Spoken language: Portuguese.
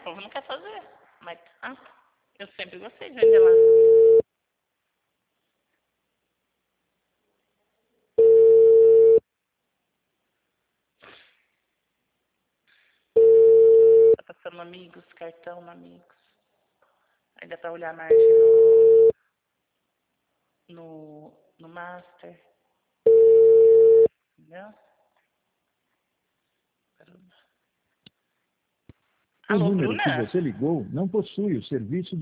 povo não quer fazer. Mas eu sempre gostei de vender lá. Tá passando amigos, cartão, amigos. Aí dá pra olhar a margem no master. Entendeu? O Alô, número que Bruna? você ligou não possui o serviço de